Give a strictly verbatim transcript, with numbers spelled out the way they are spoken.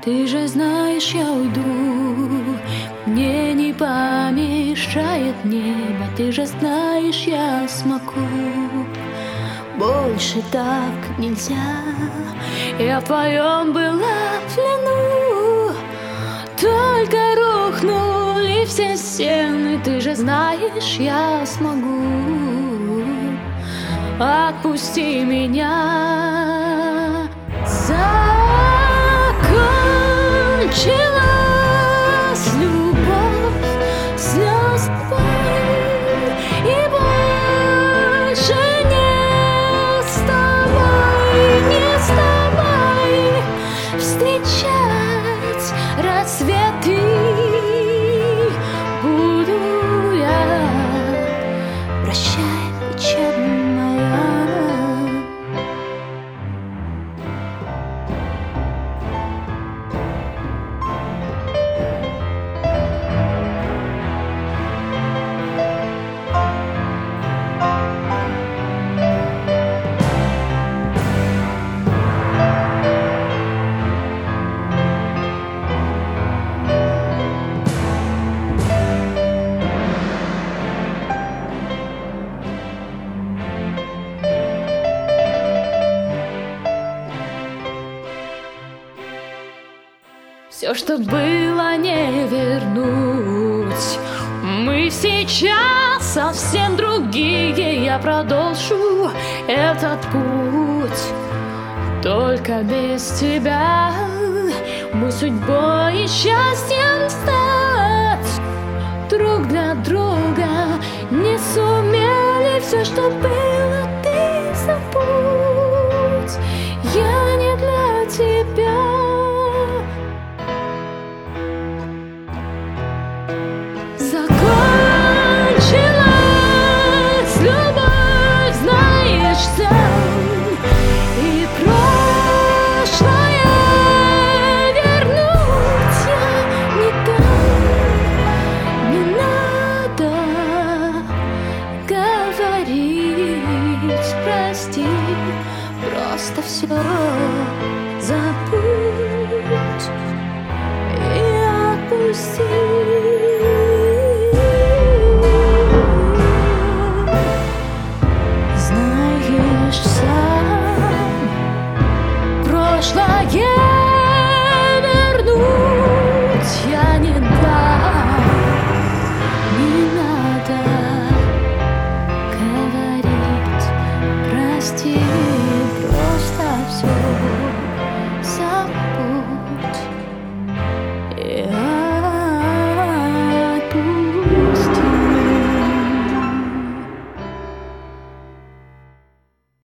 Ты же знаешь, я уйду, мне не помешает небо. Ты же знаешь, я смогу. Больше так нельзя. Я в твоем была в плену, только рухнули все стены. Ты же знаешь, я смогу. Отпусти меня. Закончилась любовь, слез твоих, и больше не с тобой, не с тобой встречать рассветы буду я. Прощай, печаль моя. Все, что было, не вернуть. Мы сейчас совсем другие. Я продолжу этот путь, только без тебя. Мы судьбой и счастьем стать друг для друга не сумели. Все, что было, ты забудь. Я не для тебя. Закончилась любовь, знаешь сам, и прошлое вернуть я не дам. Не надо говорить прости, просто все забудь и отпусти.